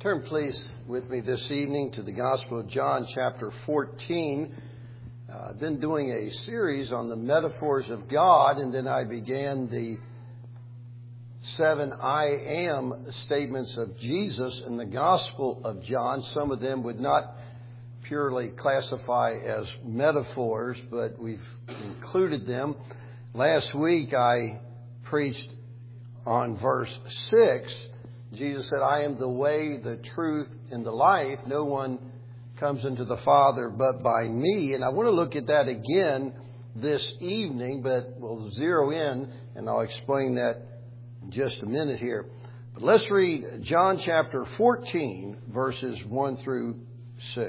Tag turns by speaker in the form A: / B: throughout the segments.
A: Turn please with me this evening to the Gospel of John chapter 14. I've been doing a series on the metaphors of God, and then I began the 7 I am statements of Jesus in the Gospel of John. Some of them would not purely classify as metaphors, but we've included them. Last week I preached on verse 6. Jesus said, I am the way, the truth, and the life. No one comes into the Father but by me. And I want to look at that again this evening, but we'll zero in, and I'll explain that in just a minute here. But let's read John chapter 14, verses 1 through 6.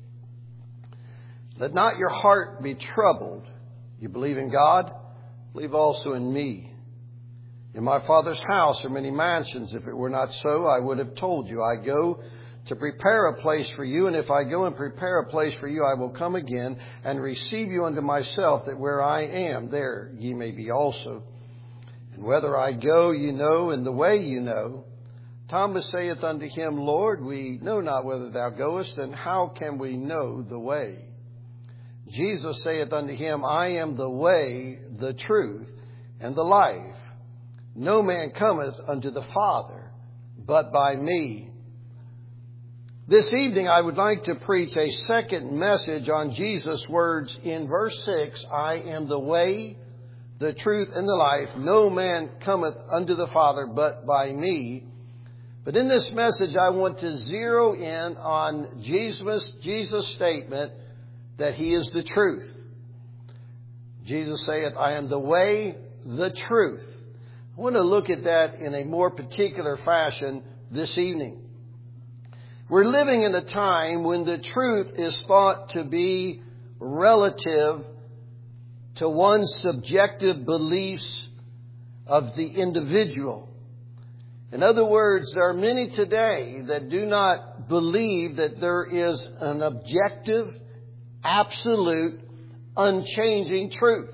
A: Let not your heart be troubled. You believe in God? Believe also in me. In my Father's house are many mansions. If it were not so, I would have told you. I go to prepare a place for you, and if I go and prepare a place for you, I will come again and receive you unto myself, that where I am, there ye may be also. And whether I go, you know, and the way you know. Thomas saith unto him, Lord, we know not whither thou goest, and how can we know the way? Jesus saith unto him, I am the way, the truth, and the life. No man cometh unto the Father but by me. This evening I would like to preach a second message on Jesus' words in verse 6. I am the way, the truth, and the life. No man cometh unto the Father but by me. But in this message I want to zero in on Jesus' statement that He is the truth. Jesus saith, I am the way, the truth. I want to look at that in a more particular fashion this evening. We're living in a time when the truth is thought to be relative to one's subjective beliefs of the individual. In other words, there are many today that do not believe that there is an objective, absolute, unchanging truth.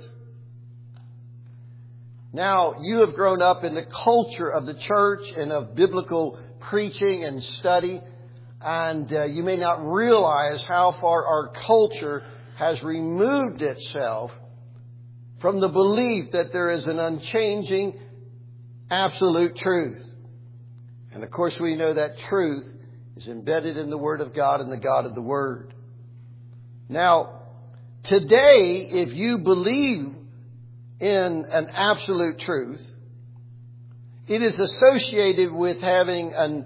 A: Now, you have grown up in the culture of the church and of biblical preaching and study, and you may not realize how far our culture has removed itself from the belief that there is an unchanging, absolute truth. And of course, we know that truth is embedded in the Word of God and the God of the Word. Now, today, if you believe in an absolute truth, it is associated with having an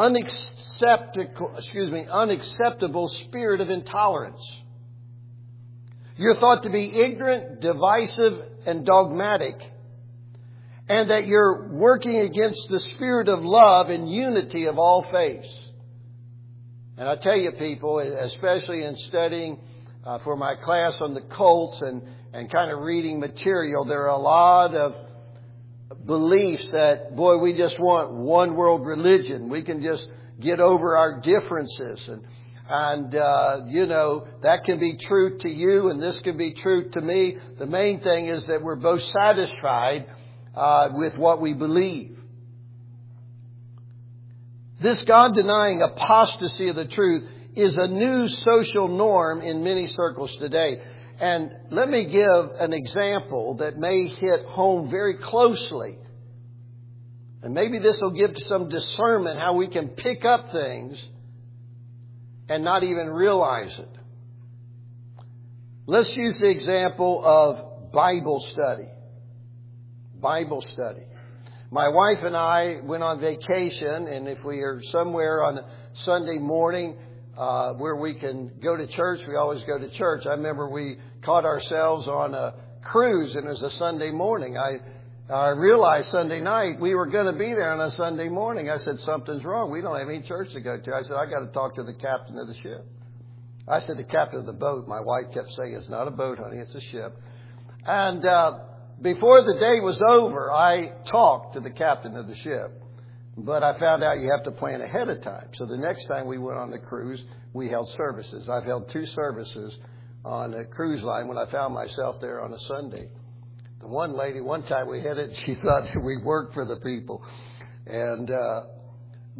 A: unacceptable spirit of intolerance. You're thought to be ignorant, divisive, and dogmatic, and that you're working against the spirit of love and unity of all faiths. And I tell you, people, especially in studying for my class on the cults and kind of reading material, there are a lot of beliefs that, boy, we just want one world religion. We can just get over our differences. And that can be true to you and this can be true to me. The main thing is that we're both satisfied with what we believe. This God-denying apostasy of the truth is a new social norm in many circles today. And let me give an example that may hit home very closely. And maybe this will give some discernment how we can pick up things and not even realize it. Let's use the example of Bible study. Bible study. My wife and I went on vacation, and if we are somewhere on a Sunday morning where we can go to church, we always go to church. I remember we caught ourselves on a cruise, and it was a Sunday morning. I realized Sunday night we were going to be there on a Sunday morning. I said, something's wrong. We don't have any church to go to. I said, I got to talk to the captain of the ship. I said, the captain of the boat. My wife kept saying, it's not a boat, honey, it's a ship. And before the day was over, I talked to the captain of the ship. But I found out you have to plan ahead of time. So the next time we went on the cruise, we held services. I've held 2 services on a cruise line when I found myself there on a Sunday. The one lady, one time we hit it, she thought that we worked for the people. But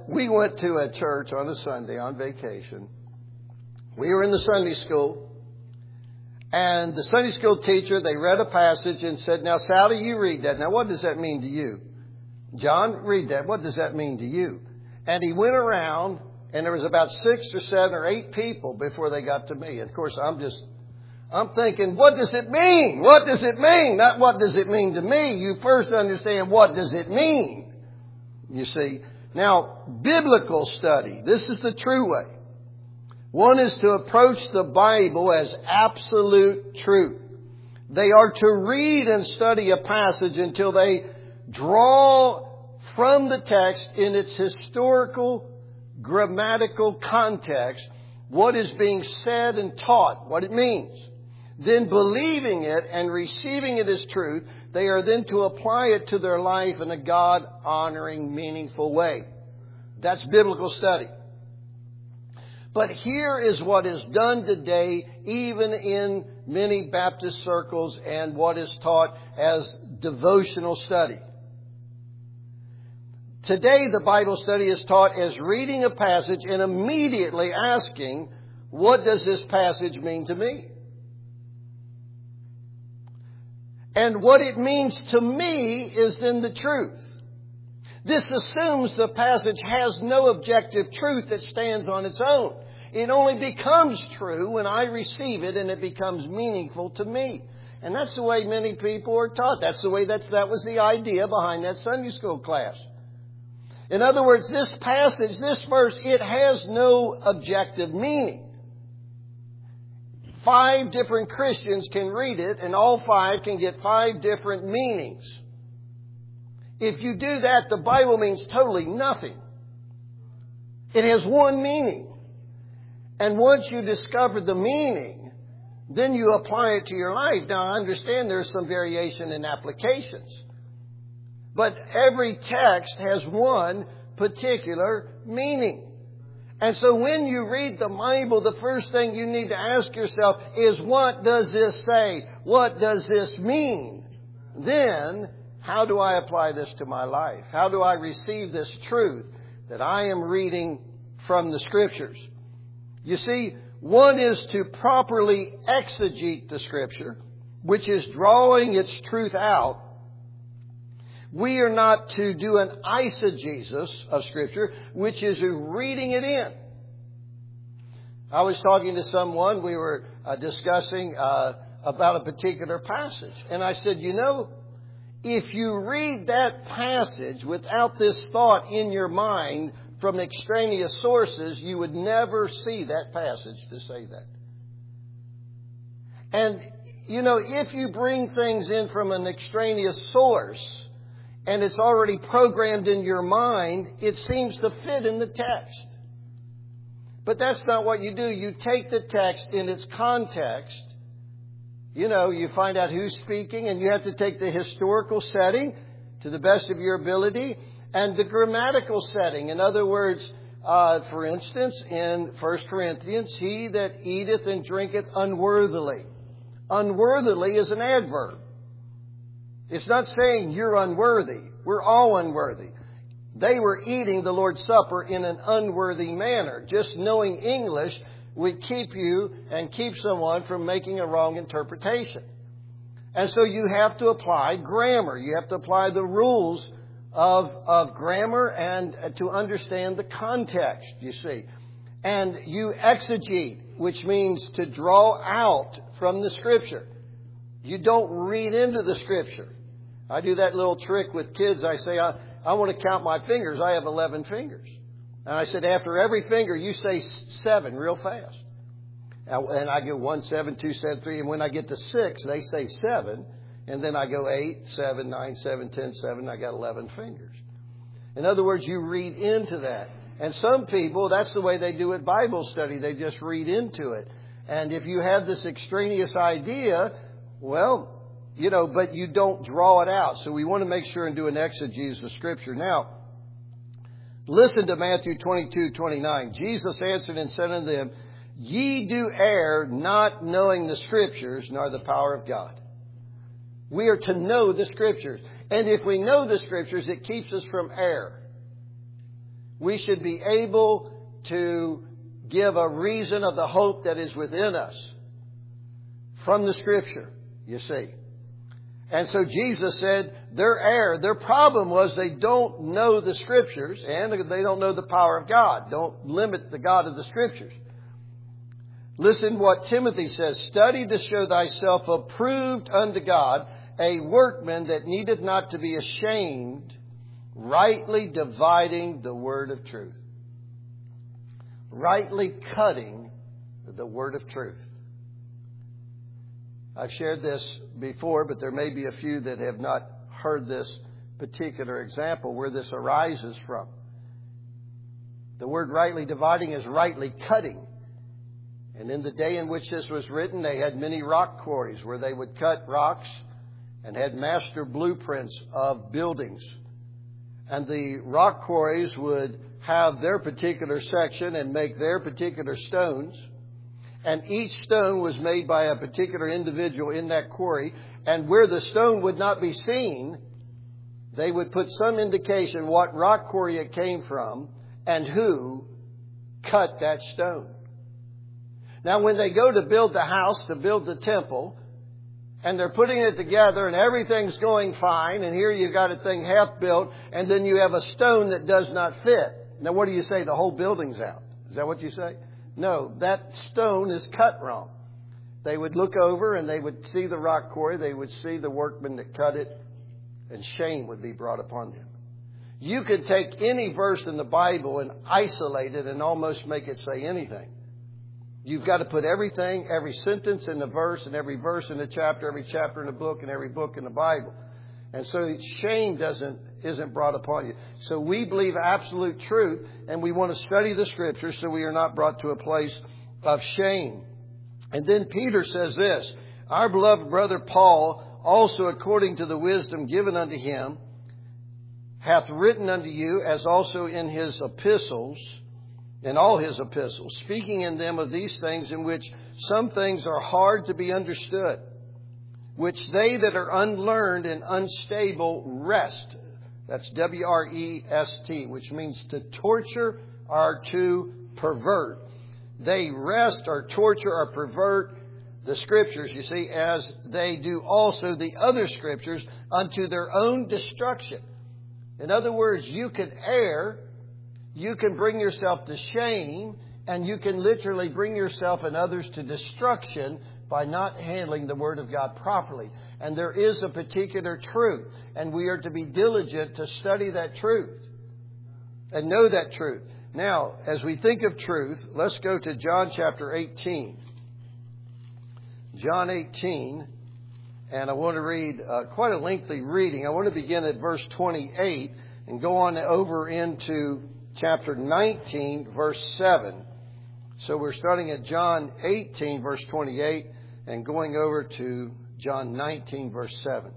A: we went to a church on a Sunday on vacation. We were in the Sunday school. And the Sunday school teacher, they read a passage and said, now, Sally, you read that. Now, what does that mean to you? John, read that. What does that mean to you? And he went around, and there was about 6 or 7 or 8 people before they got to me. And of course, I'm thinking, what does it mean? What does it mean? Not what does it mean to me. You first understand what does it mean. You see. Now, biblical study. This is the true way. One is to approach the Bible as absolute truth. They are to read and study a passage until they draw from the text in its historical, grammatical context what is being said and taught, what it means. Then believing it and receiving it as truth, they are then to apply it to their life in a God-honoring, meaningful way. That's biblical study. But here is what is done today, even in many Baptist circles, and what is taught as devotional study. Today, the Bible study is taught as reading a passage and immediately asking, what does this passage mean to me? And what it means to me is then the truth. This assumes the passage has no objective truth that stands on its own. It only becomes true when I receive it and it becomes meaningful to me. And that's the way many people are taught. That was the idea behind that Sunday school class. In other words, this passage, this verse, it has no objective meaning. 5 different Christians can read it, and all 5 can get 5 different meanings. If you do that, the Bible means totally nothing. It has one meaning. And once you discover the meaning, then you apply it to your life. Now, I understand there's some variation in applications. But every text has one particular meaning. And so when you read the Bible, the first thing you need to ask yourself is, what does this say? What does this mean? Then, how do I apply this to my life? How do I receive this truth that I am reading from the Scriptures? You see, one is to properly exegete the Scripture, which is drawing its truth out. We are not to do an eisegesis of Scripture, which is reading it in. I was talking to someone, we were discussing about a particular passage. And I said, if you read that passage without this thought in your mind from extraneous sources, you would never see that passage to say that. And, if you bring things in from an extraneous source, and it's already programmed in your mind, it seems to fit in the text. But that's not what you do. You take the text in its context. You find out who's speaking, and you have to take the historical setting to the best of your ability and the grammatical setting. In other words, for instance, in 1 Corinthians, he that eateth and drinketh unworthily. Unworthily is an adverb. It's not saying you're unworthy. We're all unworthy. They were eating the Lord's Supper in an unworthy manner. Just knowing English would keep you and keep someone from making a wrong interpretation. And so you have to apply grammar. You have to apply the rules of grammar and to understand the context, you see. And you exegete, which means to draw out from the Scripture. You don't read into the Scripture. I do that little trick with kids. I say, I want to count my fingers. I have 11 fingers. And I said, after every finger, you say 7 real fast. And I go 1, 7, 2, 7, 3. And when I get to 6, they say 7. And then I go 8, 7, 9, 7, 10, 7. I got 11 fingers. In other words, you read into that. And some people, that's the way they do it Bible study. They just read into it. And if you have this extraneous idea, but you don't draw it out. So we want to make sure and do an exegesis of Scripture. Now, listen to Matthew 22:29. Jesus answered and said unto them, Ye do err, not knowing the Scriptures, nor the power of God. We are to know the Scriptures. And if we know the Scriptures, it keeps us from error. We should be able to give a reason of the hope that is within us from the Scripture, you see. And so Jesus said their error, their problem was they don't know the Scriptures and they don't know the power of God. Don't limit the God of the Scriptures. Listen what Timothy says. Study to show thyself approved unto God, a workman that needeth not to be ashamed, rightly dividing the word of truth. Rightly cutting the word of truth. I've shared this before, but there may be a few that have not heard this particular example where this arises from. The word rightly dividing is rightly cutting. And in the day in which this was written, they had many rock quarries where they would cut rocks and had master blueprints of buildings. And the rock quarries would have their particular section and make their particular stones. And each stone was made by a particular individual in that quarry. And where the stone would not be seen, they would put some indication what rock quarry it came from and who cut that stone. Now, when they go to build the house, to build the temple, and they're putting it together and everything's going fine, and here you've got a thing half built, and then you have a stone that does not fit. Now, what do you say? The whole building's out. Is that what you say? No, that stone is cut wrong. They would look over and they would see the rock quarry. They would see the workman that cut it, and shame would be brought upon them. You could take any verse in the Bible and isolate it and almost make it say anything. You've got to put everything, every sentence in the verse, and every verse in the chapter, every chapter in the book, and every book in the Bible. And so shame isn't brought upon you. So we believe absolute truth, and we want to study the Scriptures so we are not brought to a place of shame. And then Peter says this, our beloved brother Paul, also according to the wisdom given unto him, hath written unto you, as also in his epistles, in all his epistles, speaking in them of these things in which some things are hard to be understood, which they that are unlearned and unstable wrest. That's W-R-E-S-T, which means to torture or to pervert. They wrest or torture or pervert the Scriptures, you see, as they do also the other Scriptures unto their own destruction. In other words, you can err, you can bring yourself to shame, and you can literally bring yourself and others to destruction by not handling the Word of God properly. And there is a particular truth, and we are to be diligent to study that truth and know that truth. Now, as we think of truth, let's go to John chapter 18. John 18, and I want to read quite a lengthy reading. I want to begin at verse 28 and go on over into chapter 19, verse 7. So we're starting at John 18, verse 28, and going over to John 19, verse 7.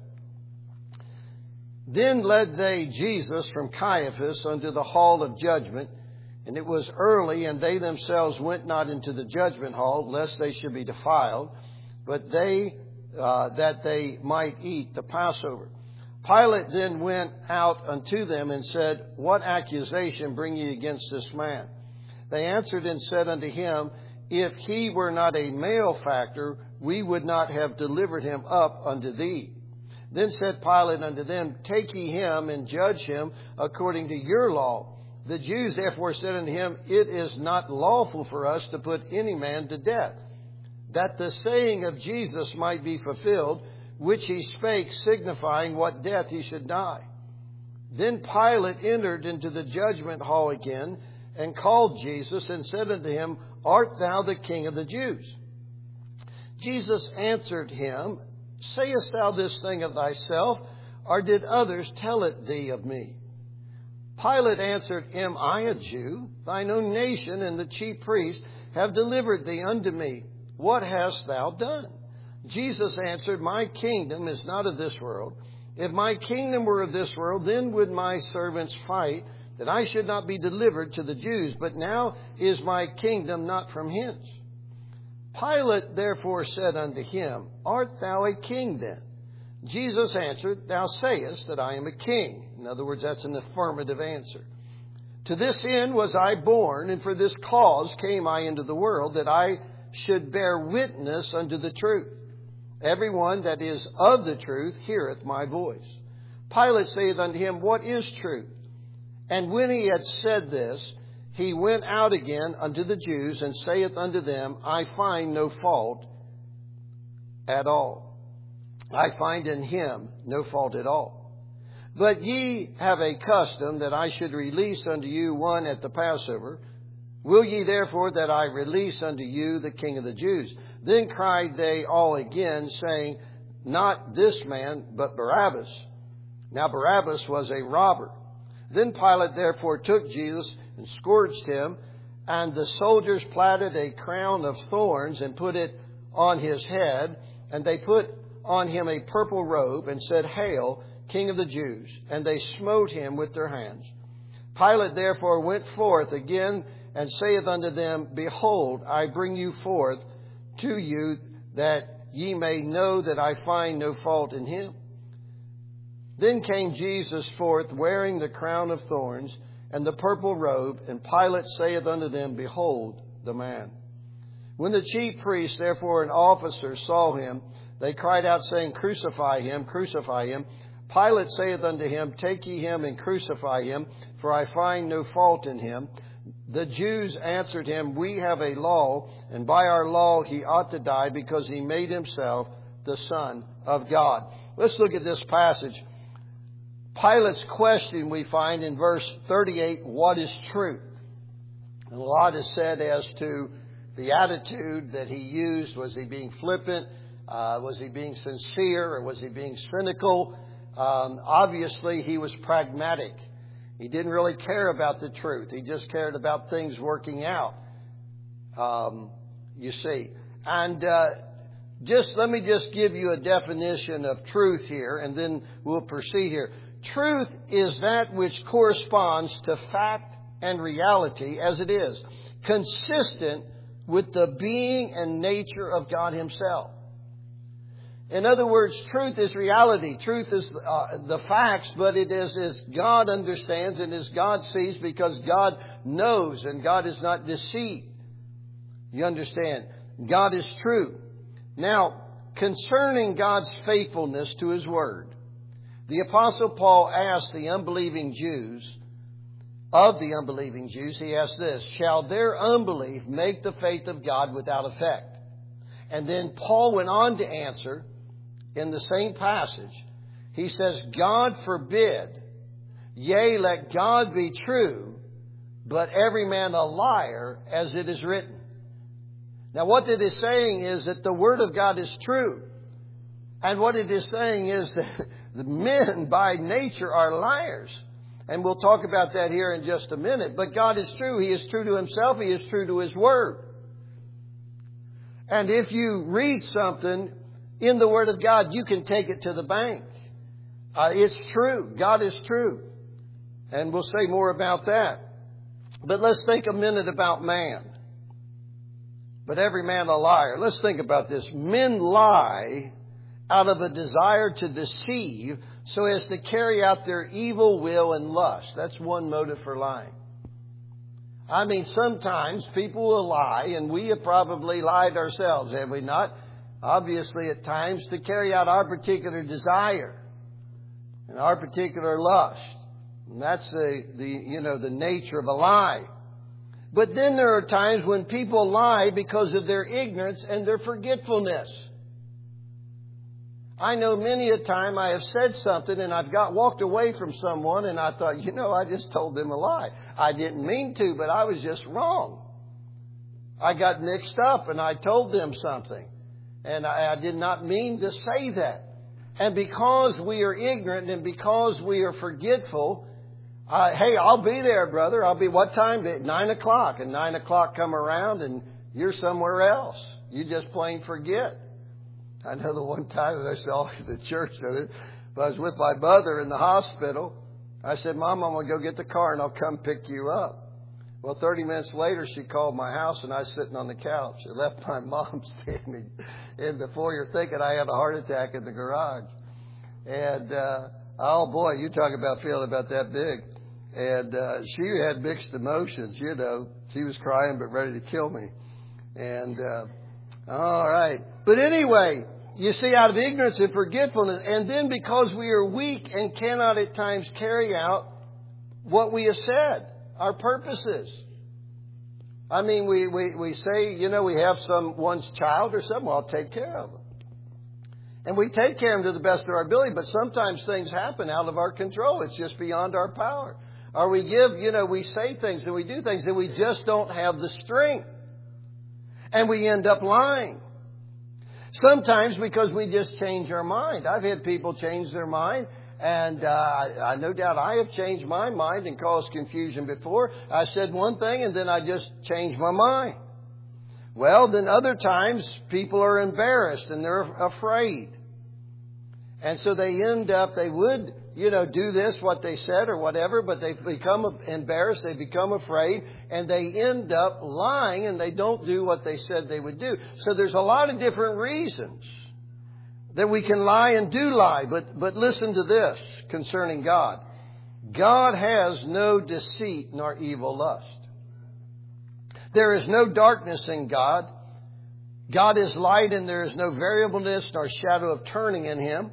A: Then led they Jesus from Caiaphas unto the hall of judgment, and it was early, and they themselves went not into the judgment hall, lest they should be defiled, but they that they might eat the Passover. Pilate then went out unto them and said, what accusation bring ye against this man? They answered and said unto him, if he were not a malefactor, we would not have delivered him up unto thee. Then said Pilate unto them, take ye him and judge him according to your law. The Jews therefore said unto him, it is not lawful for us to put any man to death, that the saying of Jesus might be fulfilled, which he spake, signifying what death he should die. Then Pilate entered into the judgment hall again, and called Jesus, and said unto him, art thou the King of the Jews? Jesus answered him, sayest thou this thing of thyself, or did others tell it thee of me? Pilate answered, am I a Jew? Thine own nation and the chief priests have delivered thee unto me. What hast thou done? Jesus answered, my kingdom is not of this world. If my kingdom were of this world, then would my servants fight, that I should not be delivered to the Jews. But now is my kingdom not from hence. Pilate therefore said unto him, art thou a king then? Jesus answered, thou sayest that I am a king. In other words, that's an affirmative answer. To this end was I born, and for this cause came I into the world, that I should bear witness unto the truth. Everyone that is of the truth heareth my voice. Pilate saith unto him, What is truth? And when he had said this, he went out again unto the Jews, and saith unto them, I find no fault at all. I find in him no fault at all. But ye have a custom that I should release unto you one at the Passover. Will ye therefore that I release unto you the King of the Jews? Then cried they all again, saying, Not this man, but Barabbas. Now Barabbas was a robber. Then Pilate therefore took Jesus and scourged him, and the soldiers platted a crown of thorns and put it on his head, and they put on him a purple robe, and said, Hail, King of the Jews! And they smote him with their hands. Pilate therefore went forth again, and saith unto them, Behold, I bring you forth to you, that ye may know that I find no fault in him. Then came Jesus forth, wearing the crown of thorns and the purple robe, and Pilate saith unto them, Behold the man. When the chief priests, therefore, and officers saw him, they cried out, saying, Crucify him, crucify him. Pilate saith unto him, Take ye him and crucify him, for I find no fault in him. The Jews answered him, We have a law, and by our law he ought to die, because he made himself the Son of God. Let's look at this passage. Pilate's question we find in verse 38, what is truth? And a lot is said as to the attitude that he used. Was he being flippant? Was he being sincere? Or was he being cynical? Obviously, he was pragmatic. He didn't really care about the truth. He just cared about things working out, you see. And let me just give you a definition of truth here, and then we'll proceed here. Truth is that which corresponds to fact and reality as it is, consistent with the being and nature of God Himself. In other words, truth is reality. Truth is the facts, but it is as God understands and as God sees, because God knows and God is not deceived. You understand? God is true. Now, concerning God's faithfulness to His Word, the Apostle Paul asked the unbelieving Jews, he asked this, Shall their unbelief make the faith of God without effect? And then Paul went on to answer in the same passage. He says, God forbid, yea, let God be true, but every man a liar, as it is written. Now what it is saying is that the Word of God is true. And what it is saying is that the men by nature are liars. And we'll talk about that here in just a minute. But God is true. He is true to Himself. He is true to His Word. And if you read something in the Word of God, you can take it to the bank. It's true. God is true. And we'll say more about that. But let's think a minute about man. But every man a liar. Let's think about this. Men lie out of a desire to deceive so as to carry out their evil will and lust. That's one motive for lying. I mean, sometimes people will lie, and we have probably lied ourselves, have we not? Obviously, at times, to carry out our particular desire and our particular lust. And that's the nature of a lie. But then there are times when people lie because of their ignorance and their forgetfulness. I know many a time I have said something and I've walked away from someone and I thought, I just told them a lie. I didn't mean to, but I was just wrong. I got mixed up and I told them something. And I did not mean to say that. And because we are ignorant and because we are forgetful, hey, I'll be there, brother. I'll be, what time? At 9 o'clock. And 9 o'clock come around and you're somewhere else. You just plain forget. I know the one time I saw the church, I was with my mother in the hospital. I said, Mom, I'm going to go get the car and I'll come pick you up. Well, 30 minutes later, she called my house and I was sitting on the couch. I left my mom standing in the foyer thinking I had a heart attack in the garage. And, oh boy, you talk about feeling about that big. And she had mixed emotions, you know. She was crying but ready to kill me. And all right. But anyway, you see, out of ignorance and forgetfulness, and then because we are weak and cannot at times carry out what we have said, our purposes. I mean, we say, you know, we have someone's child or something, well, I'll take care of them. And we take care of them to the best of our ability, but sometimes things happen out of our control. It's just beyond our power. Or we we say things and we do things and we just don't have the strength. And we end up lying. Sometimes because we just change our mind. I've had people change their mind, and I no doubt I have changed my mind and caused confusion before. I said one thing and then I just changed my mind. Well, then other times people are embarrassed and they're afraid. And so they would, do this, what they said or whatever, but they become embarrassed, they become afraid, and they end up lying and they don't do what they said they would do. So there's a lot of different reasons that we can lie and do lie. But listen to this concerning God. God has no deceit nor evil lust. There is no darkness in God. God is light and there is no variableness nor shadow of turning in Him.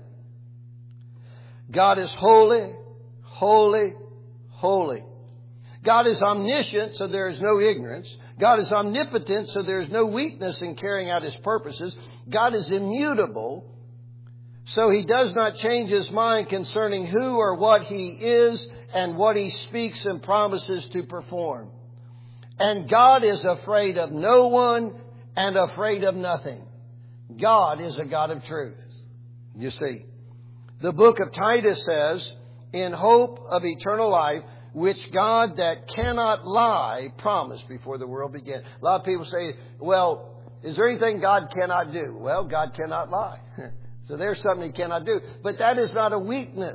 A: God is holy, holy, holy. God is omniscient, so there is no ignorance. God is omnipotent, so there is no weakness in carrying out His purposes. God is immutable, so He does not change His mind concerning who or what He is and what He speaks and promises to perform. And God is afraid of no one and afraid of nothing. God is a God of truth. You see, the book of Titus says, in hope of eternal life, which God that cannot lie promised before the world began. A lot of people say, well, is there anything God cannot do? Well, God cannot lie. So there's something He cannot do. But that is not a weakness.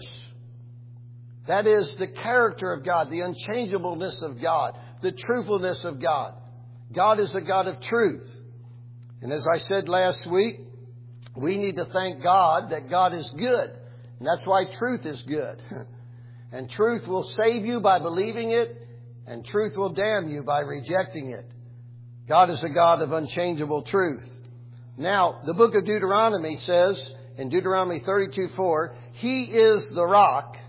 A: That is the character of God, the unchangeableness of God, the truthfulness of God. God is a God of truth. And as I said last week, we need to thank God that God is good. And that's why truth is good. And truth will save you by believing it, and truth will damn you by rejecting it. God is a God of unchangeable truth. Now, the book of Deuteronomy says, in Deuteronomy 32:4, He is the rock.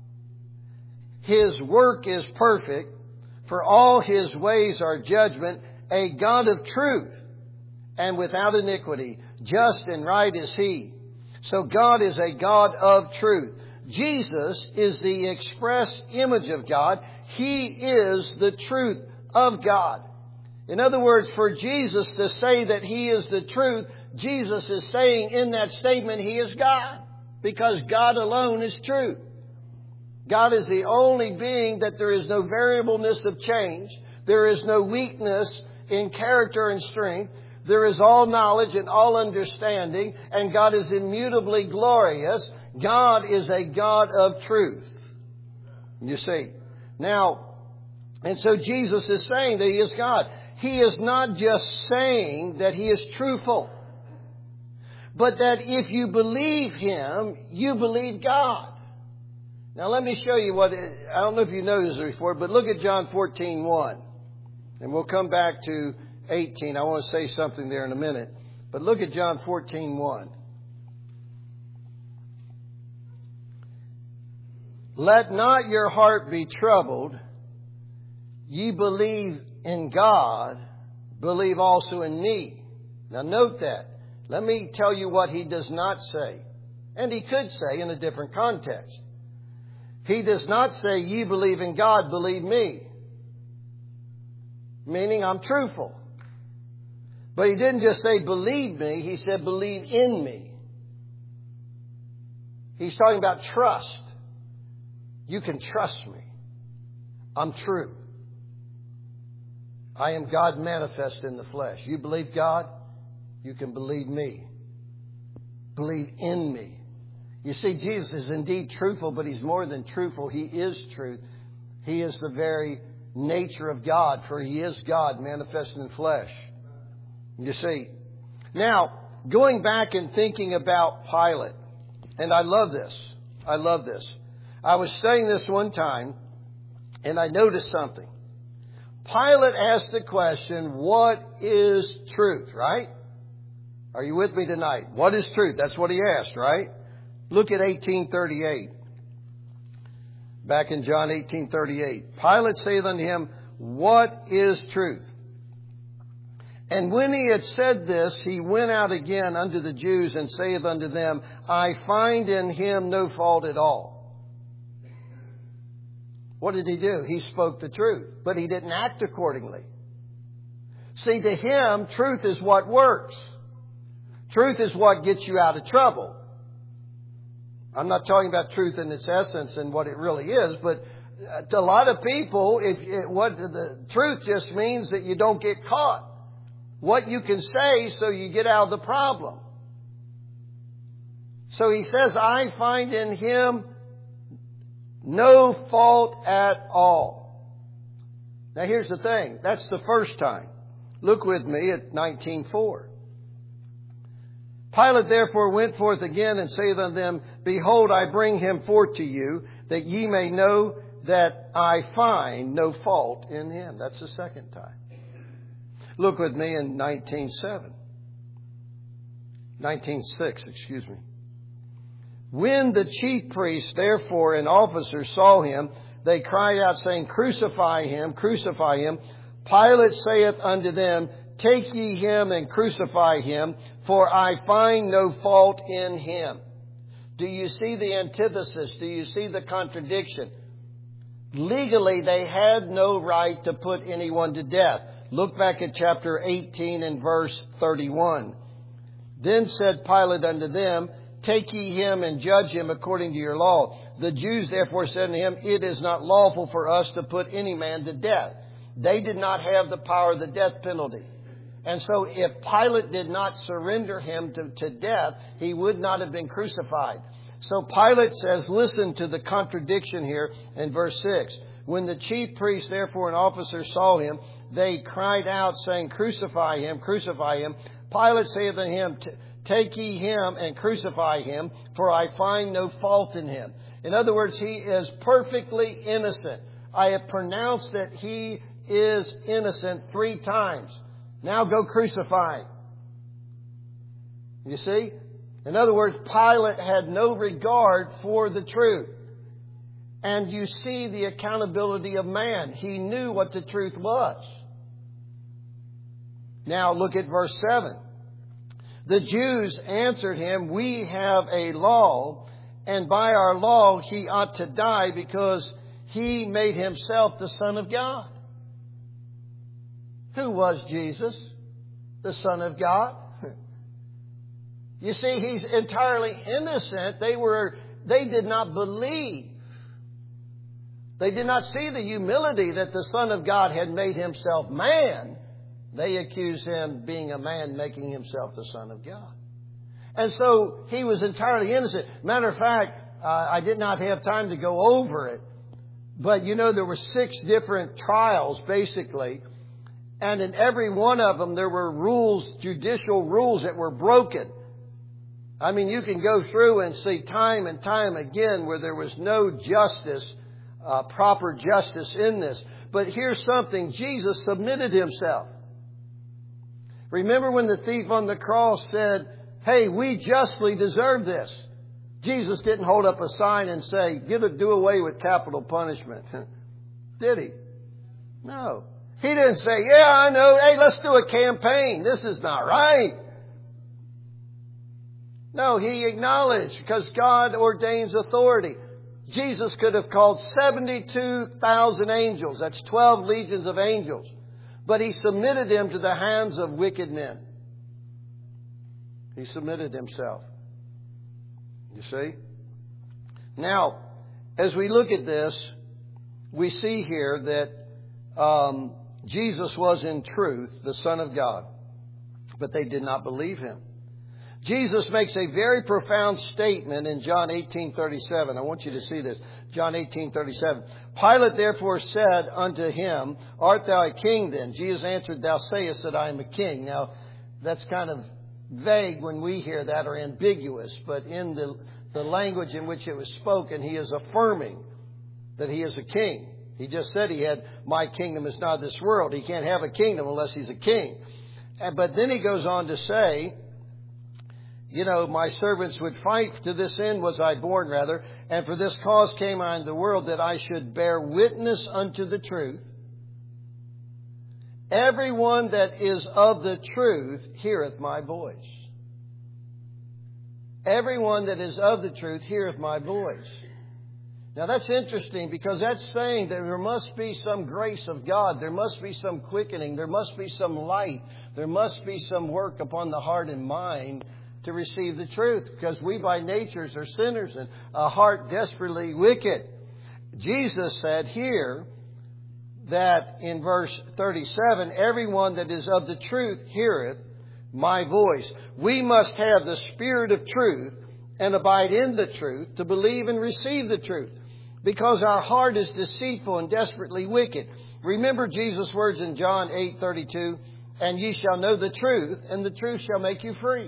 A: His work is perfect. For all His ways are judgment. A God of truth and without iniquity. Just and right is He. So God is a God of truth. Jesus is the express image of God. He is the truth of God. In other words, for Jesus to say that He is the truth, Jesus is saying in that statement He is God. Because God alone is truth. God is the only being that there is no variableness of change. There is no weakness in character and strength. There is all knowledge and all understanding. And God is immutably glorious. God is a God of truth. You see. Now, and so Jesus is saying that He is God. He is not just saying that He is truthful. But that if you believe Him, you believe God. Now let me show you I don't know if you noticed it before, but look at John 14:1. And we'll come back to 18. I want to say something there in a minute. But look at John 14:1. Let not your heart be troubled. Ye believe in God, believe also in me. Now note that. Let me tell you what He does not say. And He could say in a different context. He does not say, ye believe in God, believe me. Meaning I'm truthful. But He didn't just say believe me, He said believe in me. He's talking about trust. You can trust me. I'm true. I am God manifest in the flesh. You believe God, you can believe me. Believe in me. You see, Jesus is indeed truthful, but He's more than truthful. He is truth. He is the very nature of God, for He is God manifest in flesh. You see. Now, going back and thinking about Pilate, and I love this. I love this. I was studying this one time, And I noticed something. Pilate asked the question, what is truth, right? Are you with me tonight? What is truth? That's what he asked, right? Look at 18:38. Back in John 18:38. Pilate saith unto him, what is truth? And when he had said this, he went out again unto the Jews and saith unto them, I find in him no fault at all. What did he do? He spoke the truth, but he didn't act accordingly. See, to him, truth is what works. Truth is what gets you out of trouble. I'm not talking about truth in its essence and what it really is, but to a lot of people, the truth just means that you don't get caught. What you can say so you get out of the problem. So he says, I find in him no fault at all. Now here's the thing. That's the first time. Look with me at 19:4. Pilate therefore went forth again and saith unto them, behold, I bring him forth to you, that ye may know that I find no fault in him. That's the second time. Look with me in 19:6, excuse me. When the chief priests, therefore, and officers saw him, they cried out, saying, crucify him, crucify him. Pilate saith unto them, take ye him and crucify him, for I find no fault in him. Do you see the antithesis? Do you see the contradiction? Legally, they had no right to put anyone to death. Look back at chapter 18 and verse 31. Then said Pilate unto them, take ye him and judge him according to your law. The Jews therefore said unto him, it is not lawful for us to put any man to death. They did not have the power of the death penalty. And so if Pilate did not surrender him to death, he would not have been crucified. So Pilate says, listen to the contradiction here in verse 6. When the chief priests, therefore, and officers saw him, they cried out, saying, crucify him, crucify him. Pilate saith unto him, take ye him and crucify him, for I find no fault in him. In other words, he is perfectly innocent. I have pronounced that he is innocent 3 times. Now go crucify him. You see? In other words, Pilate had no regard for the truth. And you see the accountability of man. He knew what the truth was. Now look at verse 7. The Jews answered him, we have a law, and by our law he ought to die because he made himself the Son of God. Who was Jesus? The Son of God. You see, he's entirely innocent. They did not believe. They did not see the humility that the Son of God had made himself man. They accused him being a man making himself the Son of God. And so he was entirely innocent. Matter of fact, I did not have time to go over it. But you know, there were 6 different trials basically. And in every one of them there were rules, judicial rules that were broken. I mean, you can go through and see time and time again where there was no justice, proper justice in this. But here's something. Jesus submitted himself. Remember when the thief on the cross said, hey, we justly deserve this. Jesus didn't hold up a sign and say, do away with capital punishment. Did he? No. He didn't say, yeah, I know. Hey, let's do a campaign. This is not right. No, he acknowledged because God ordains authority. Jesus could have called 72,000 angels. That's 12 legions of angels. But he submitted them to the hands of wicked men. He submitted himself. You see? Now, as we look at this, we see here that Jesus was in truth the Son of God. But they did not believe him. Jesus makes a very profound statement in John 18:37. I want you to see this. John 18:37. Pilate therefore said unto him, art thou a king then? Jesus answered, thou sayest that I am a king. Now, that's kind of vague when we hear that, or ambiguous. But in the language in which it was spoken, he is affirming that he is a king. He just said he had, my kingdom is not this world. He can't have a kingdom unless he's a king. But then he goes on to say, you know, my servants would fight, to this end was I born, rather, and for this cause came I into the world, that I should bear witness unto the truth. Everyone that is of the truth heareth my voice. Everyone that is of the truth heareth my voice. Now that's interesting, because that's saying that there must be some grace of God. There must be some quickening. There must be some light. There must be some work upon the heart and mind to receive the truth, because we by nature are sinners and a heart desperately wicked. Jesus said here that in verse 37, everyone that is of the truth heareth my voice. We must have the Spirit of truth and abide in the truth to believe and receive the truth, because our heart is deceitful and desperately wicked. Remember Jesus' words in John 8:32, and ye shall know the truth, and the truth shall make you free.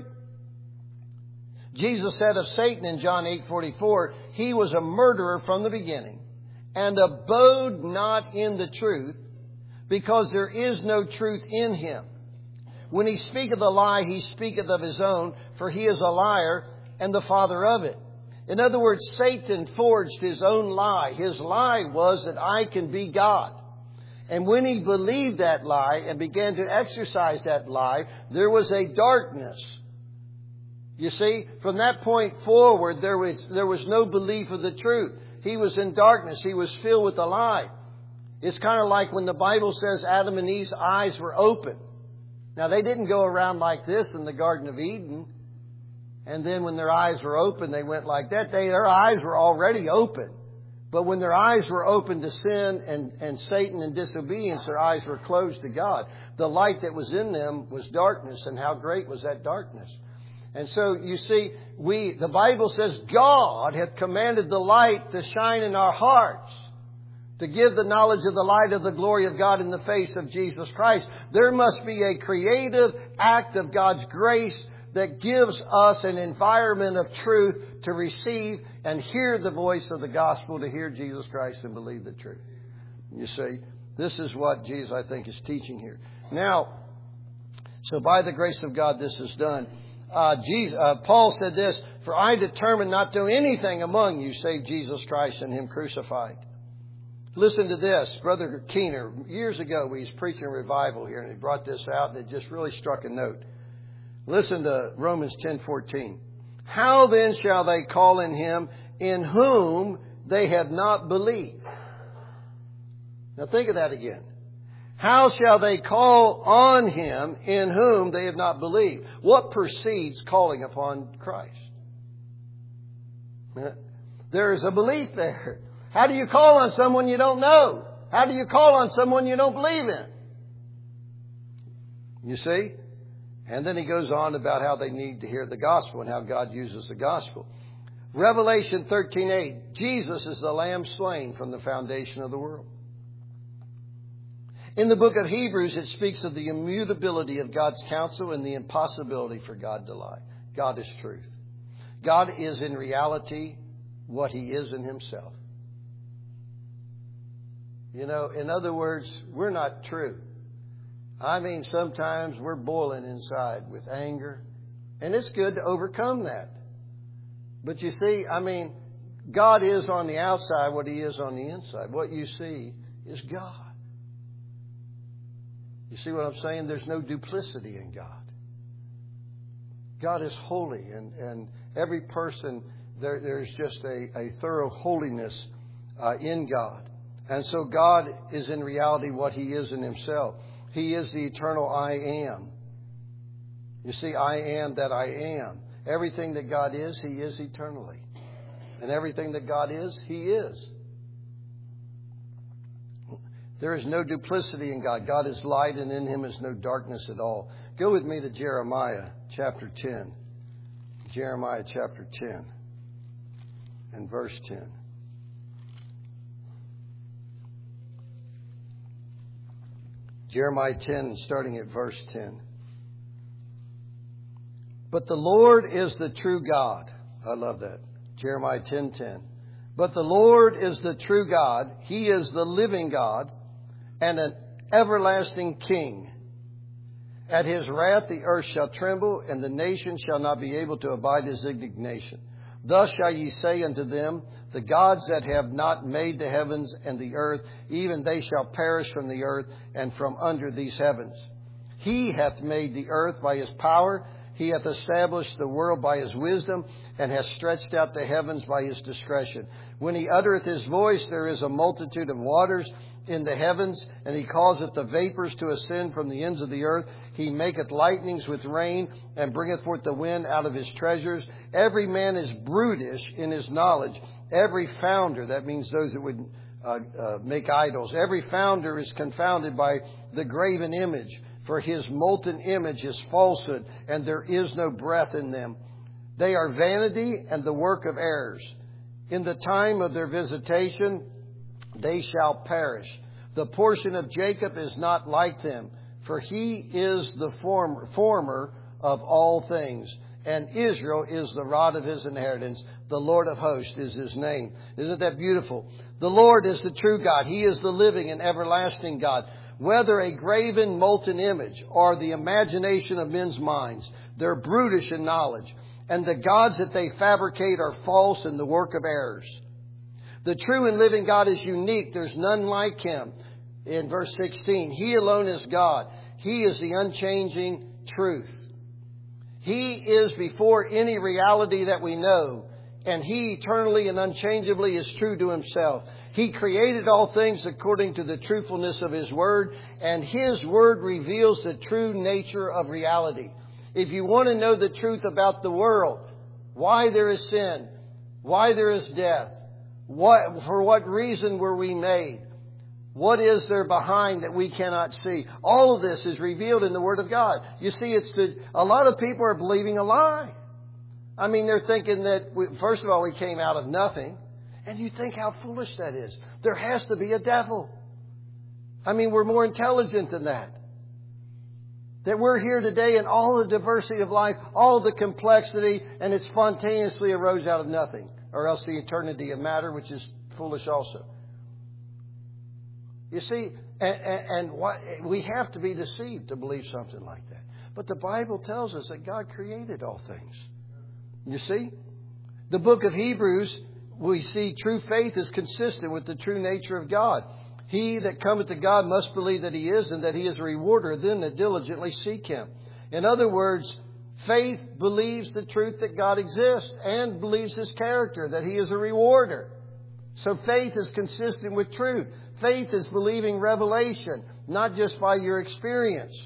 A: Jesus said of Satan in John 8:44, he was a murderer from the beginning, and abode not in the truth, because there is no truth in him. When he speaketh a lie, he speaketh of his own, for he is a liar and the father of it. In other words, Satan forged his own lie. His lie was that I can be God. And when he believed that lie and began to exercise that lie, there was a darkness. You see, from that point forward, there was no belief of the truth. He was in darkness. He was filled with a lie. It's kind of like when the Bible says Adam and Eve's eyes were open. Now, they didn't go around like this in the Garden of Eden. And then when their eyes were open, they went like that. Their eyes were already open. But when their eyes were open to sin and Satan and disobedience, their eyes were closed to God. The light that was in them was darkness. And how great was that darkness? And so, you see, the Bible says God hath commanded the light to shine in our hearts, to give the knowledge of the light of the glory of God in the face of Jesus Christ. There must be a creative act of God's grace that gives us an environment of truth to receive and hear the voice of the gospel, to hear Jesus Christ and believe the truth. You see, this is what Jesus, I think, is teaching here. Now, so by the grace of God, this is done. Paul said this, for I determined not to do anything among you save Jesus Christ and Him crucified. Listen to this. Brother Keener, years ago, he was preaching a revival here, and he brought this out, and it just really struck a note. Listen to Romans 10:14. How then shall they call in Him in whom they have not believed? Now think of that again. How shall they call on Him in whom they have not believed? What precedes calling upon Christ? There is a belief there. How do you call on someone you don't know? How do you call on someone you don't believe in? You see? And then he goes on about how they need to hear the gospel and how God uses the gospel. Revelation 13:8. Jesus is the Lamb slain from the foundation of the world. In the book of Hebrews, it speaks of the immutability of God's counsel and the impossibility for God to lie. God is truth. God is in reality what He is in Himself. You know, in other words, we're not true. I mean, sometimes we're boiling inside with anger, and it's good to overcome that. But you see, I mean, God is on the outside what He is on the inside. What you see is God. You see what I'm saying? There's no duplicity in God. God is holy, and every person, there's just a thorough holiness in God. And so God is in reality what He is in Himself. He is the eternal I am. You see, I am that I am. Everything that God is, He is eternally. And everything that God is, He is. There is no duplicity in God. God is light, and in Him is no darkness at all. Go with me to Jeremiah chapter 10. Jeremiah chapter 10 and verse 10. Jeremiah 10, starting at verse 10. But the Lord is the true God. I love that. Jeremiah 10:10. But the Lord is the true God. He is the living God and an everlasting King. At His wrath the earth shall tremble, and the nations shall not be able to abide His indignation. Thus shall ye say unto them, the gods that have not made the heavens and the earth, even they shall perish from the earth and from under these heavens. He hath made the earth by His power. He hath established the world by His wisdom, and hath stretched out the heavens by His discretion. When He uttereth His voice, there is a multitude of waters in the heavens, and He causeth the vapors to ascend from the ends of the earth. He maketh lightnings with rain, and bringeth forth the wind out of His treasures. Every man is brutish in his knowledge. Every founder, that means those that would make idols. Every founder is confounded by the graven image, for his molten image is falsehood, and there is no breath in them. They are vanity and the work of errors. In the time of their visitation, they shall perish. The portion of Jacob is not like them, for he is the former of all things, and Israel is the rod of his inheritance. The Lord of hosts is His name. Isn't that beautiful? The Lord is the true God. He is the living and everlasting God. Whether a graven molten image or the imagination of men's minds, they're brutish in knowledge. And the gods that they fabricate are false and the work of errors. The true and living God is unique. There's none like Him. In verse 16, He alone is God. He is the unchanging truth. He is before any reality that we know. And He eternally and unchangeably is true to Himself. He created all things according to the truthfulness of His Word. And His Word reveals the true nature of reality. If you want to know the truth about the world, why there is sin, why there is death, for what reason were we made, what is there behind that we cannot see, all of this is revealed in the Word of God. You see, a lot of people are believing a lie. I mean, they're thinking that, first of all, we came out of nothing. And you think how foolish that is. There has to be a devil. I mean, we're more intelligent than that. That we're here today in all the diversity of life, all the complexity, and it spontaneously arose out of nothing. Or else the eternity of matter, which is foolish also. You see, we have to be deceived to believe something like that. But the Bible tells us that God created all things. You see? The book of Hebrews, we see true faith is consistent with the true nature of God. He that cometh to God must believe that He is, and that He is a rewarder of them that diligently seek Him. In other words, faith believes the truth that God exists and believes His character, that He is a rewarder. So faith is consistent with truth. Faith is believing revelation, not just by your experience.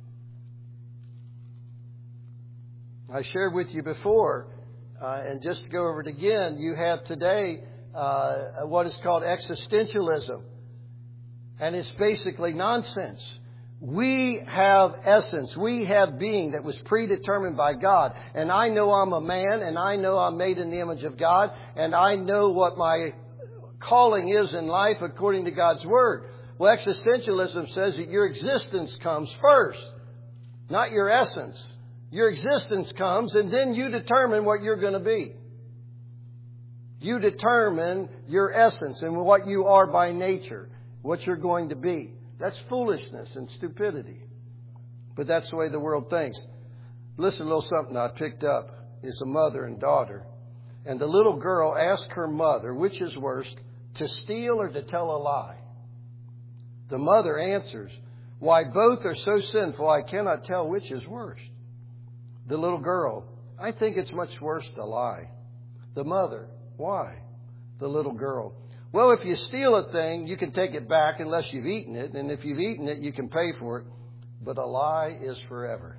A: I shared with you before, and just to go over it again, you have today what is called existentialism. And it's basically nonsense. We have essence. We have being that was predetermined by God. And I know I'm a man, and I know I'm made in the image of God, and I know what my calling is in life according to God's Word. Well, existentialism says that your existence comes first, not your essence. Your existence comes, and then you determine what you're going to be. You determine your essence and what you are by nature, what you're going to be. That's foolishness and stupidity. But that's the way the world thinks. Listen, a little something I picked up. It's a mother and daughter. And the little girl asked her mother, which is worse, to steal or to tell a lie? The mother answers, why, both are so sinful, I cannot tell which is worse. The little girl, I think it's much worse to lie. The mother, why? The little girl, well, if you steal a thing, you can take it back unless you've eaten it. And if you've eaten it, you can pay for it. But a lie is forever.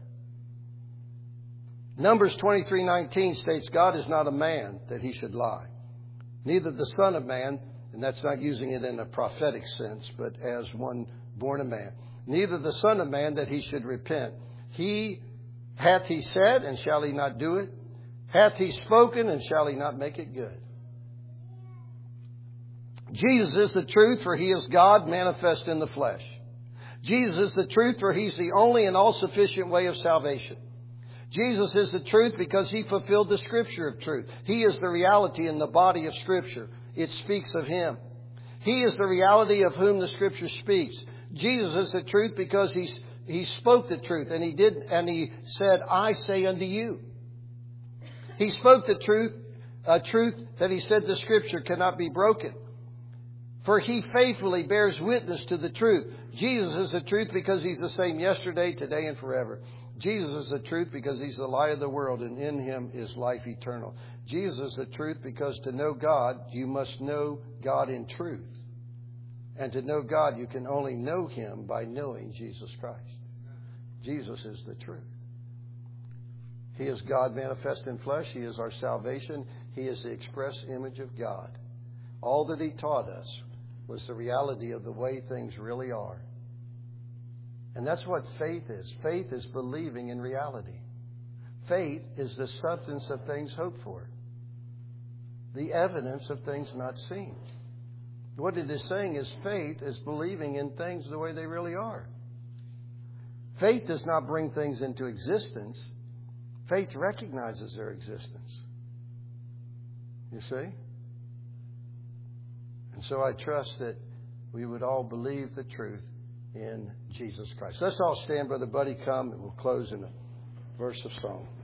A: Numbers 23:19 states, God is not a man that He should lie. Neither the Son of Man, and that's not using it in a prophetic sense, but as one born of man. Neither the Son of Man that He should repent. Hath He said, and shall He not do it? Hath He spoken, and shall He not make it good? Jesus is the truth, for He is God manifest in the flesh. Jesus is the truth, for He's the only and all-sufficient way of salvation. Jesus is the truth because He fulfilled the Scripture of truth. He is the reality in the body of Scripture. it speaks of Him. He is the reality of whom the Scripture speaks. Jesus is the truth because He spoke the truth, and He said, I say unto you. He spoke the truth, a truth that He said the Scripture cannot be broken. For He faithfully bears witness to the truth. Jesus is the truth because He's the same yesterday, today, and forever. Jesus is the truth because He's the light of the world, and in Him is life eternal. Jesus is the truth because to know God, you must know God in truth. And to know God, you can only know Him by knowing Jesus Christ. Jesus is the truth. He is God manifest in flesh. He is our salvation. He is the express image of God. All that He taught us was the reality of the way things really are. And that's what faith is. Faith is believing in reality. Faith is the substance of things hoped for, the evidence of things not seen. What it is saying is faith is believing in things the way they really are. Faith does not bring things into existence. Faith recognizes their existence. You see? And so I trust that we would all believe the truth in Jesus Christ. Let's all stand. Brother Buddy, come, and we'll close in a verse of song.